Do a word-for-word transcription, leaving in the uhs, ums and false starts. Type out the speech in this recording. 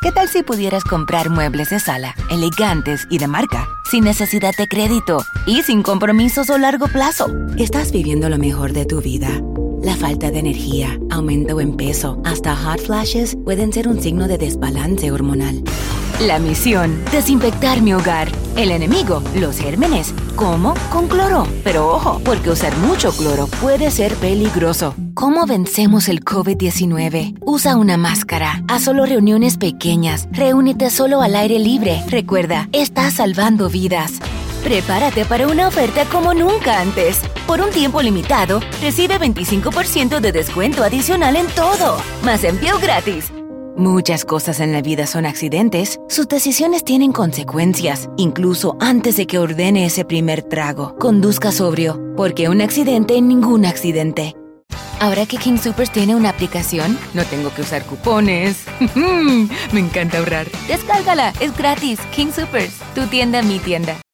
¿Qué tal si pudieras comprar muebles de sala, elegantes y de marca, sin necesidad de crédito y sin compromisos o largo plazo? Estás viviendo lo mejor de tu vida. La falta de energía, aumento en peso, hasta hot flashes pueden ser un signo de desbalance hormonal. La misión, desinfectar mi hogar. El enemigo, los gérmenes. ¿Cómo? Con cloro. Pero ojo, porque usar mucho cloro puede ser peligroso. ¿Cómo vencemos el COVID diecinueve? Usa una máscara. Haz solo reuniones pequeñas. Reúnete solo al aire libre. Recuerda, estás salvando vidas. Prepárate para una oferta como nunca antes. Por un tiempo limitado, recibe veinticinco por ciento de descuento adicional en todo, más envío gratis. Muchas cosas en la vida son accidentes. Sus decisiones tienen consecuencias, incluso antes de que ordene ese primer trago. Conduzca sobrio, porque un accidente es ningún accidente. Ahora que King Soopers tiene una aplicación, no tengo que usar cupones. Me encanta ahorrar. Descárgala, es gratis. King Soopers, tu tienda, mi tienda.